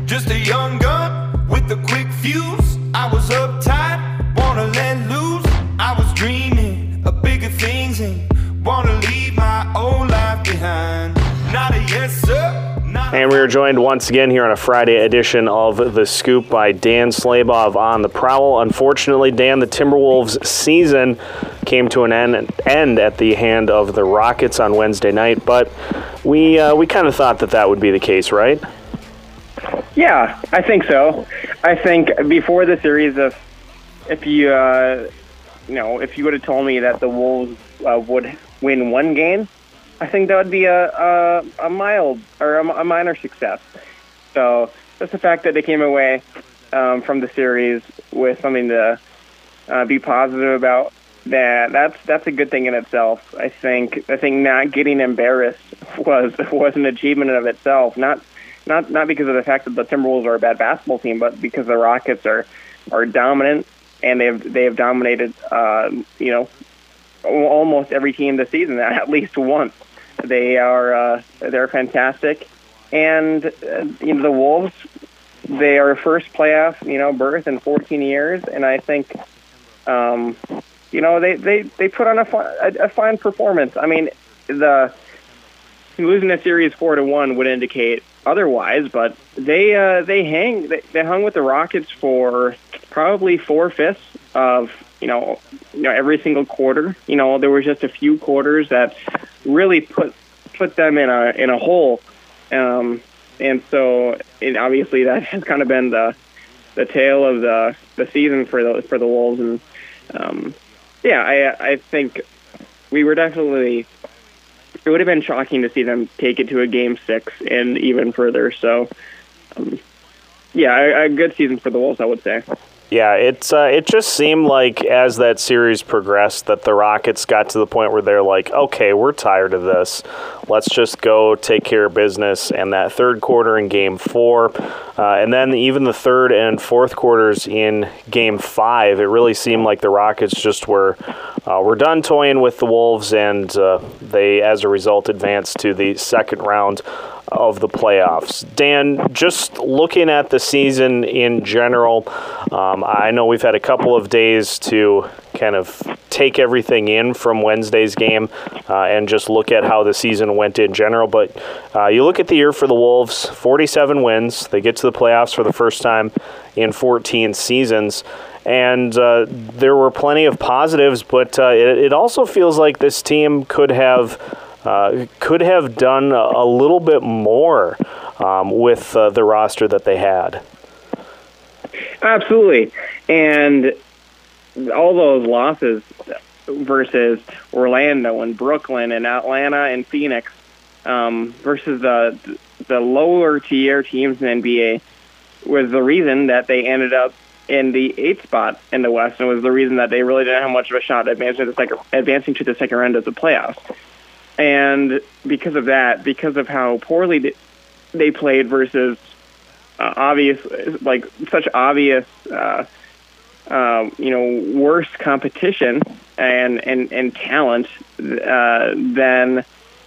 Just a young gun with a quick fuse. I was uptight, wanna let loose. I was dreaming of bigger things and wanna leave my old life behind. Not a yes, sir. And we are joined once again here on a Friday edition of The Scoop by Dan Slabaugh on the Prowl. Unfortunately, Dan, the Timberwolves season came to an end at the hand of the Rockets on Wednesday night, but we kind of thought that would be the case, right? Yeah, I think so. I think before the series, if you would have told me that the Wolves would win one game, I think that would be a mild or a minor success. So just the fact that they came away from the series with something to be positive about, that's a good thing in itself. I think not getting embarrassed was an achievement of itself. Not because of the fact that the Timberwolves are a bad basketball team, but because the Rockets are dominant, and they have dominated almost every team this season at least once. They're fantastic, and the Wolves, they are first playoff berth in 14 years, and I think they put on a fine performance. I mean, losing a series 4-1 would indicate otherwise, but they hung with the Rockets for probably 4/5 of every single quarter. There was just a few quarters that really put them in a hole, and so obviously that has kind of been the tale of the season for the Wolves. And I think we were definitely. It would have been shocking to see them take it to a Game 6 and even further. So, a good season for the Wolves, I would say. Yeah, it just seemed like as that series progressed that the Rockets got to the point where they're like, okay, we're tired of this. Let's just go take care of business. And that third quarter in Game 4, and then even the third and fourth quarters in Game 5, it really seemed like the Rockets just were done toying with the Wolves, and they, as a result, advanced to the second round of the playoffs. Dan, just looking at the season in general, I know we've had a couple of days to kind of take everything in from Wednesday's game and just look at how the season went in general. But you look at the year for the Wolves, 47 wins. They get to the playoffs for the first time in 14 seasons. And there were plenty of positives, but it also feels like this team could have done a little bit more with the roster that they had. Absolutely. And all those losses versus Orlando and Brooklyn and Atlanta and Phoenix versus the lower tier teams in the NBA was the reason that they ended up in the 8th spot in the West, and was the reason that they really didn't have much of a shot advancing to the second round of the playoffs. And because of that, because of how poorly they played versus such obvious, worse competition and talent, then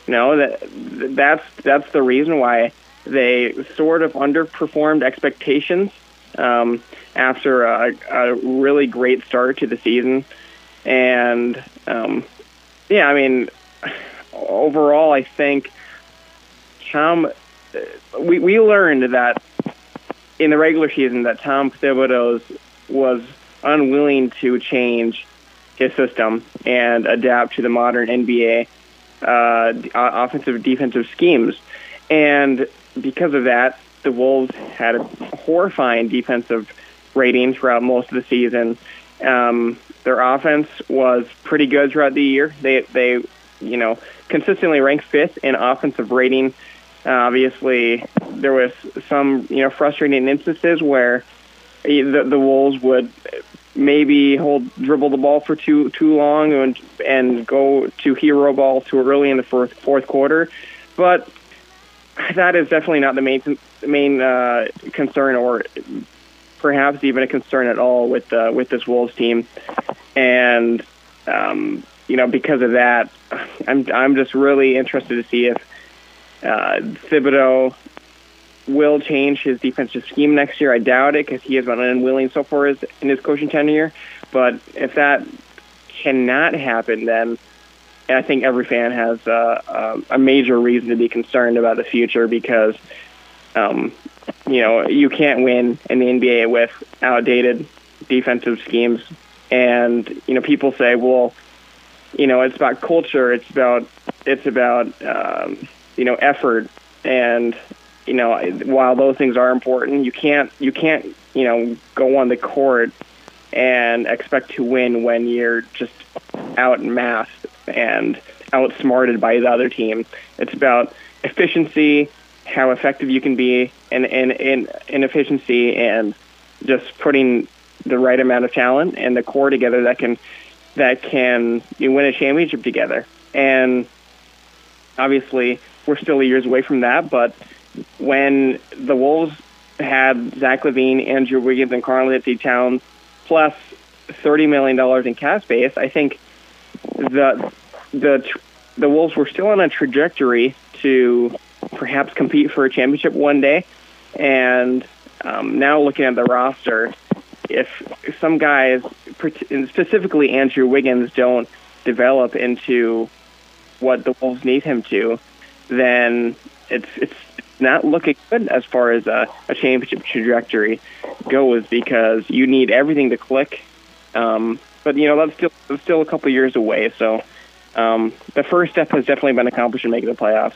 that's the reason why they sort of underperformed expectations after a really great start to the season. And overall, I think we learned that in the regular season that Tom Thibodeau was unwilling to change his system and adapt to the modern NBA offensive defensive schemes. And because of that, the Wolves had a horrifying defensive rating throughout most of the season. Their offense was pretty good throughout the year. They consistently ranked 5th in offensive rating. Obviously, there was some frustrating instances where the Wolves would maybe dribble the ball for too long and go to hero ball too early in the fourth quarter. But that is definitely not the main concern, or perhaps even a concern at all with this Wolves team. And because of that, I'm just really interested to see if Thibodeau will change his defensive scheme next year. I doubt it because he has been unwilling so far in his coaching tenure. But if that cannot happen, then I think every fan has a major reason to be concerned about the future because, you can't win in the NBA with outdated defensive schemes. And, people say, well, it's about culture. It's about effort. And, while those things are important, you can't go on the court and expect to win when you're just outmassed and outsmarted by the other team. It's about efficiency, how effective you can be in efficiency, and just putting the right amount of talent and the core together that can win a championship together. And obviously, we're still years away from that. But when the Wolves had Zach LaVine, Andrew Wiggins, and Karl-Anthony Towns plus $30 million in cap space, I think the Wolves were still on a trajectory to perhaps compete for a championship one day. And now looking at the roster, if some guys, specifically Andrew Wiggins, don't develop into what the Wolves need him to, then it's not looking good as far as a championship trajectory goes because you need everything to click. But that's still a couple of years away. So the first step has definitely been accomplished in making the playoffs.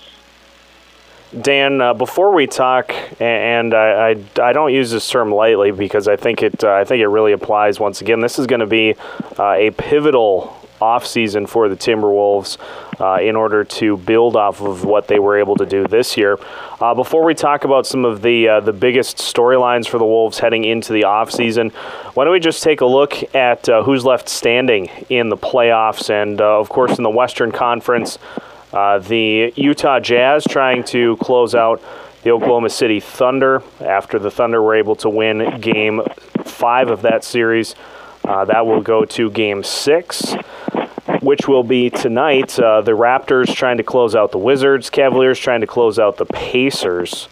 Dan, before we talk, and I don't use this term lightly because I think it really applies. Once again, this is going to be a pivotal offseason for the Timberwolves in order to build off of what they were able to do this year. Before we talk about some of the biggest storylines for the Wolves heading into the offseason, why don't we just take a look at who's left standing in the playoffs and, of course, in the Western Conference. The Utah Jazz trying to close out the Oklahoma City Thunder after the Thunder were able to win Game 5 of that series. That will go to Game 6, which will be tonight. The Raptors trying to close out the Wizards, Cavaliers trying to close out the Pacers.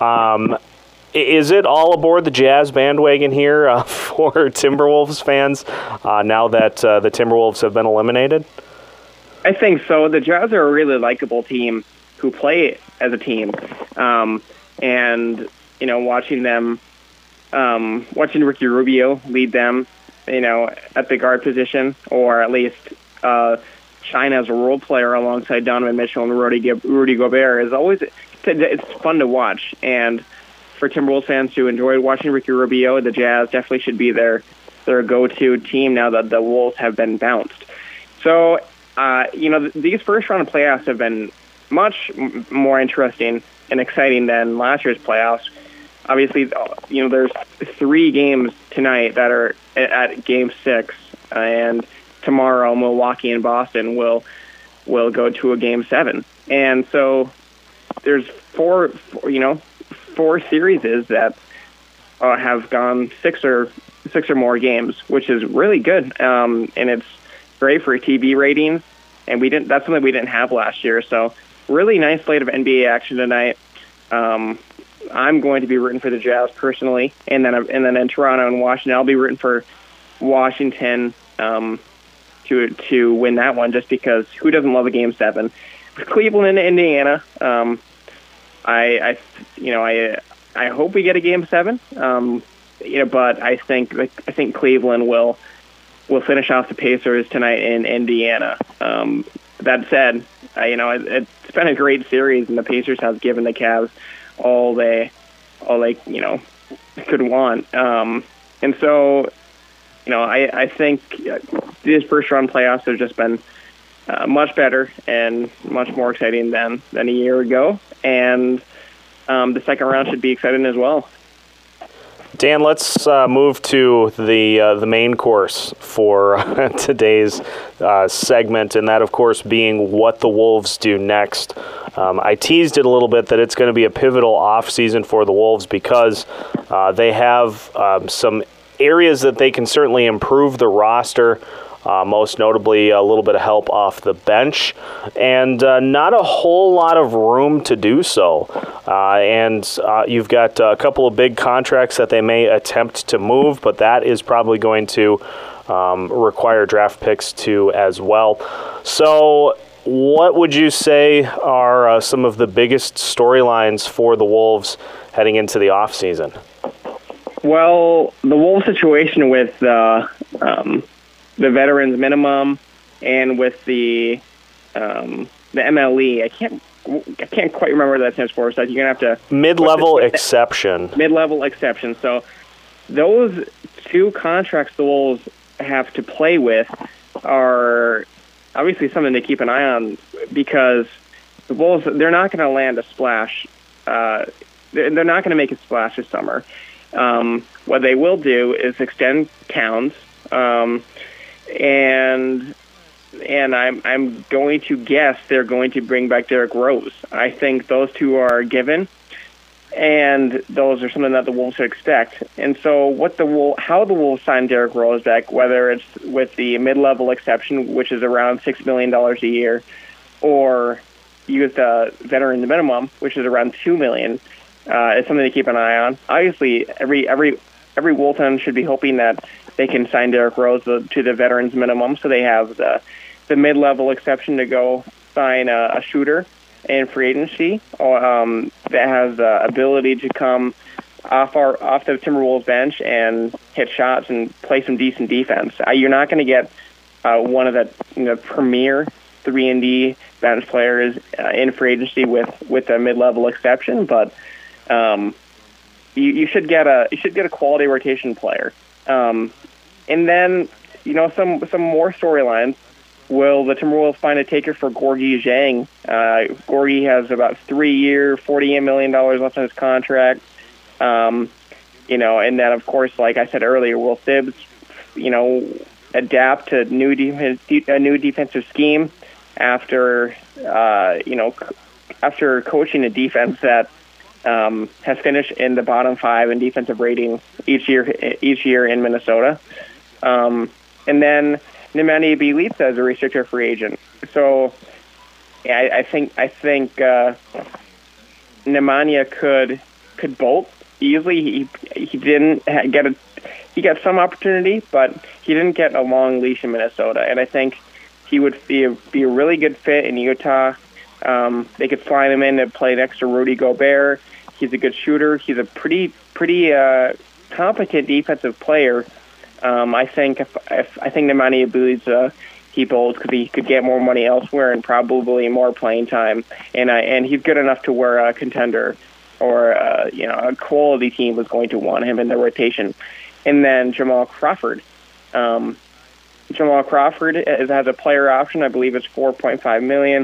Is it all aboard the Jazz bandwagon here for Timberwolves fans now that the Timberwolves have been eliminated? I think so. The Jazz are a really likable team who play as a team. And, watching Ricky Rubio lead them, at the guard position, or at least shine as a role player alongside Donovan Mitchell and Rudy Gobert is always, it's fun to watch. And for Timberwolves fans who enjoyed watching Ricky Rubio, the Jazz definitely should be their go-to team now that the Wolves have been bounced. So, these first-round playoffs have been much more interesting and exciting than last year's playoffs. Obviously, there's 3 games tonight that are at Game 6, and tomorrow Milwaukee and Boston will go to a Game 7. And so there's four series that have gone 6 or more games, which is really good, and it's great for TV ratings. And that's something we didn't have last year. So really nice slate of NBA action tonight. I'm going to be rooting for the Jazz personally, and then in Toronto and Washington, I'll be rooting for Washington to win that one, just because who doesn't love a Game 7? With Cleveland and Indiana, I hope we get a Game 7. But I think Cleveland will finish off the Pacers tonight in Indiana. That said, it's been a great series, and the Pacers have given the Cavs all they could want. And so, I think these first-round playoffs have just been much better and much more exciting than a year ago. And the second round should be exciting as well. Dan, let's move to the main course for today's segment, and that, of course, being what the Wolves do next. I teased it a little bit that it's going to be a pivotal offseason for the Wolves because they have some areas that they can certainly improve the roster most notably a little bit of help off the bench, and not a whole lot of room to do so. You've got a couple of big contracts that they may attempt to move, but that is probably going to require draft picks too as well. So what would you say are some of the biggest storylines for the Wolves heading into the offseason? Well, the Wolves situation with the veterans minimum and with the MLE, I can't quite remember what that stands for. So you're gonna have to mid-level exception. Mid-level exception. So those two contracts the Wolves have to play with are obviously something to keep an eye on, because the Wolves, they're not going to land a splash. They're not going to make a splash this summer. What they will do is extend Towns, and I'm going to guess they're going to bring back Derrick Rose. I think those two are given, and those are something that the Wolves should expect. And so how the Wolves sign Derrick Rose back, whether it's with the mid-level exception, which is around $6 million a year, or use the veteran minimum, which is around $2 million, is something to keep an eye on. Obviously, every Wolf fan should be hoping that they can sign Derrick Rose to the veterans minimum, so they have the mid-level exception to go sign a shooter in free agency that has the ability to come off the Timberwolves bench and hit shots and play some decent defense. You're not going to get one of the premier 3-and-D bench players in free agency with a mid-level exception, but you should get a quality rotation player. And then some more storylines. Will the Timberwolves find a taker for Gorgui Dieng? Gorgui has about 3 years, $48 million left on his contract. And then, of course, like I said earlier, will Thibs, adapt to a new defensive scheme after coaching a defense that has finished in the bottom 5 in defensive rating each year in Minnesota. And then Nemanja Bjelica is a restricted free agent. So I think Nemanja could bolt easily. He didn't he got some opportunity, but he didn't get a long leash in Minnesota. And I think he would be a really good fit in Utah. They could slide him in to play next to Rudy Gobert. He's a good shooter. He's a pretty competent defensive player. I think Nemanja Bjelica he bolts because he could get more money elsewhere and probably more playing time. And he's good enough to where a contender or a quality team was going to want him in their rotation. And then Jamal Crawford. Jamal Crawford has a player option. I believe it's $4.5 million.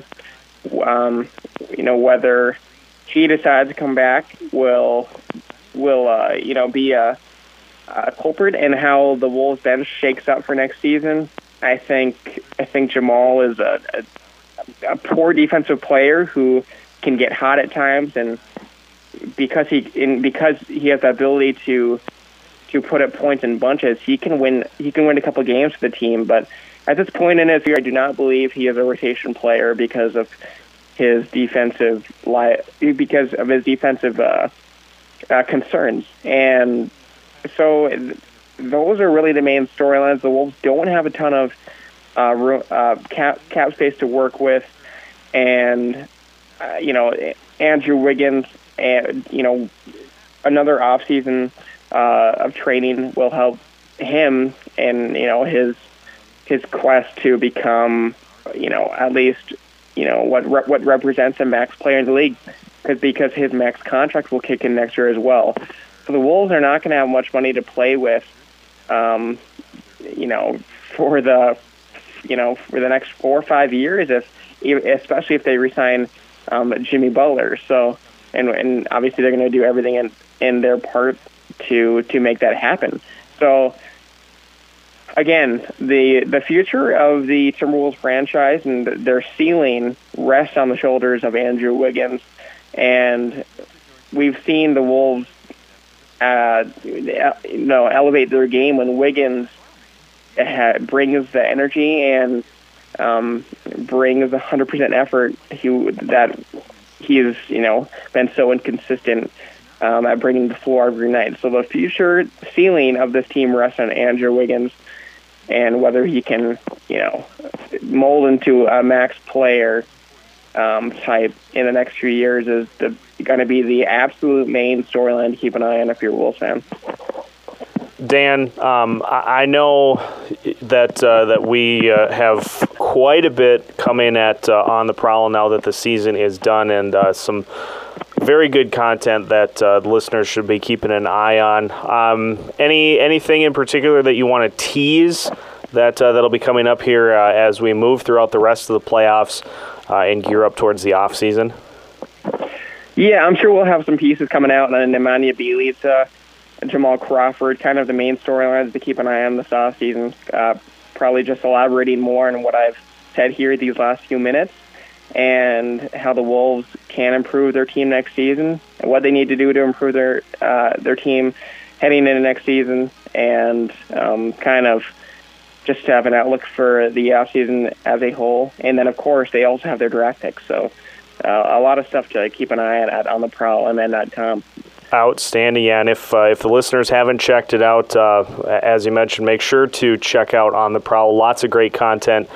Whether he decides to come back will be a culprit in how the Wolves bench shakes up for next season. I think Jamal is a poor defensive player who can get hot at times, and because he has the ability to put up points in bunches, he can win a couple games for the team. But at this point in his career, I do not believe he is a rotation player because of his defensive concerns. And so those are really the main storylines. The Wolves don't have a ton of cap space to work with, and Andrew Wiggins, and another offseason of training will help him in his quest to become at least what represents a max player in the league, because his max contract will kick in next year as well. So the Wolves are not going to have much money to play with, for the next 4 or 5 years, especially if they resign Jimmy Butler. So, and obviously they're going to do everything in their part to make that happen. So, again, the future of the Timberwolves franchise and their ceiling rests on the shoulders of Andrew Wiggins, and we've seen the Wolves elevate their game when Wiggins brings the energy and brings 100% effort. That he's been so inconsistent at bringing the floor every night. So the future ceiling of this team rests on Andrew Wiggins, and whether he can mold into a max player type in the next few years is going to be the absolute main storyline to keep an eye on if you're a Wolves fan. Dan, I know that we have quite a bit coming at On the Prowl now that the season is done, and some very good content that the listeners should be keeping an eye on. Anything in particular that you want to tease that'll be coming up here as we move throughout the rest of the playoffs and gear up towards the off season? Yeah, I'm sure we'll have some pieces coming out on Nemanja Bjelica, Jamal Crawford, kind of the main storylines to keep an eye on this off season. Probably just elaborating more on what I've said here these last few minutes, and how the Wolves can improve their team next season, and what they need to do to improve their team heading into next season, and kind of just to have an outlook for the offseason as a whole. And then, of course, they also have their draft picks. So a lot of stuff to keep an eye at On the Prowl, MN.com. Outstanding, yeah. And if the listeners haven't checked it out, as you mentioned, make sure to check out On the Prowl. Lots of great content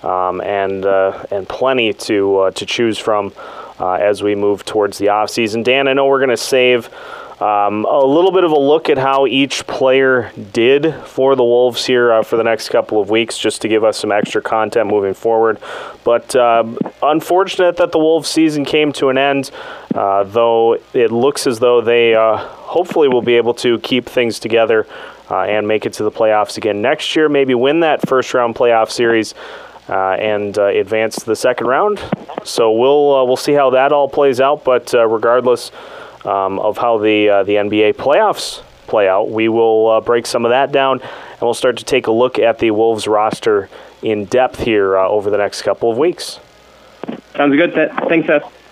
and plenty to choose from as we move towards the off season. Dan, I know we're going to save a little bit of a look at how each player did for the Wolves here for the next couple of weeks, just to give us some extra content moving forward. But unfortunate that the Wolves season came to an end, though it looks as though they hopefully will be able to keep things together and make it to the playoffs again next year, maybe win that first-round playoff series and advance to the second round. So we'll see how that all plays out, but regardless of how the NBA playoffs play out, we will break some of that down, and we'll start to take a look at the Wolves roster in depth here over the next couple of weeks. Sounds good. Thanks, Seth.